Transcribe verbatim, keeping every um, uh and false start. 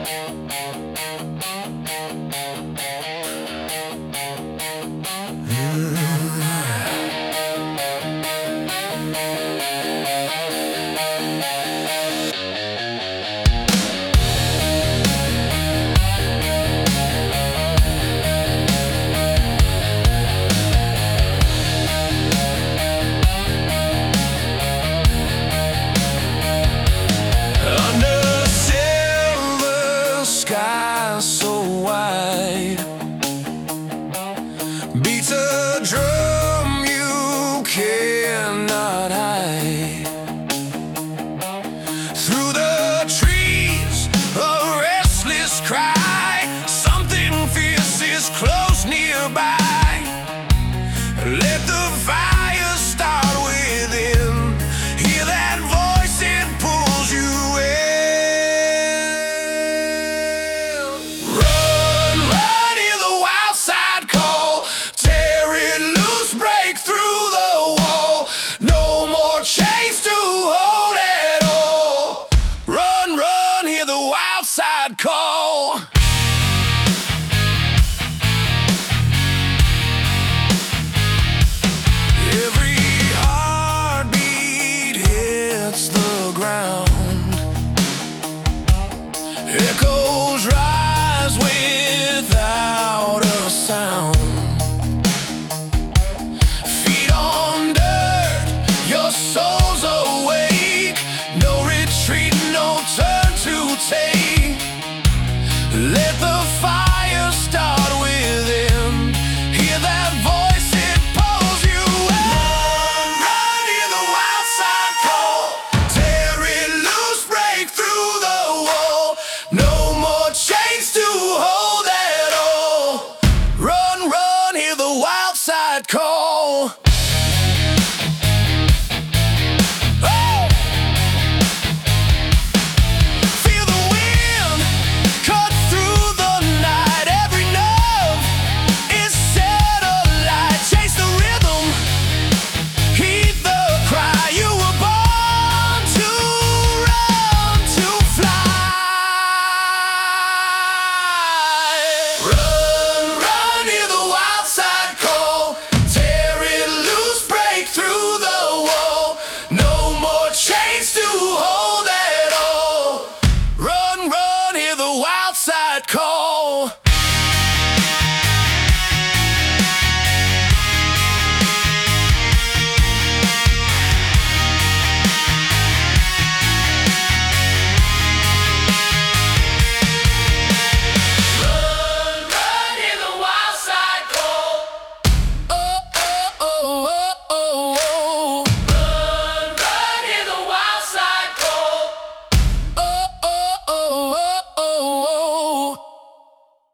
So wide beats a drum you cannot hide. Through the trees, a restless cry. Something fierce is close nearby. Let the fire start within. Hear that voice, it pulls you in. Outside call. Every heartbeat hits the ground. Echoes rise without a sound. Feet on dirt, your soul's awake. No retreat, no turn to take. Let the fire start within. Hear that voice, it pulls you in. Run, hear the wild side call. Tear it loose, break through the wall. No more chains to hold at all. Run, run, hear the wild side call. Outside call.